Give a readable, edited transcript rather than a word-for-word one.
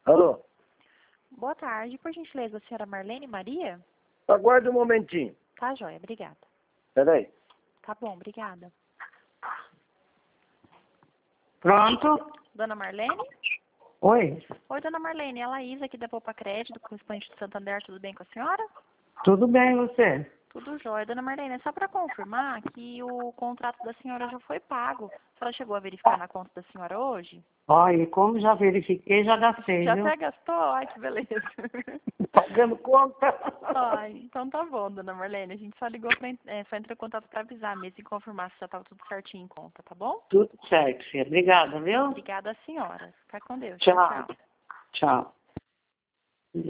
Alô? Boa tarde, por gentileza, a senhora Marlene Maria? Aguarde um momentinho. Tá, joia, obrigada. Peraí. Tá bom, obrigada. Pronto? Dona Marlene? Oi, Oi, dona Marlene, ela é a Isa aqui da Poupa Crédito, correspondente de Santander, tudo bem com a senhora? tudo bem você? Tudo jóia. Dona Marlene, é só para confirmar que o contrato da senhora já foi pago. A senhora chegou a verificar na conta da senhora hoje? Olha, como já verifiquei, já gastei, Já viu? até gastou? Ai, que beleza. Pagando conta. Ai, então tá bom, dona Marlene. A gente só ligou só entrou em contato para avisar mesmo e confirmar se já estava tudo certinho em conta, tá bom? Tudo certo, filha. Obrigada, viu? Obrigada a senhora. Fica com Deus. Tchau. Tchau. Tchau.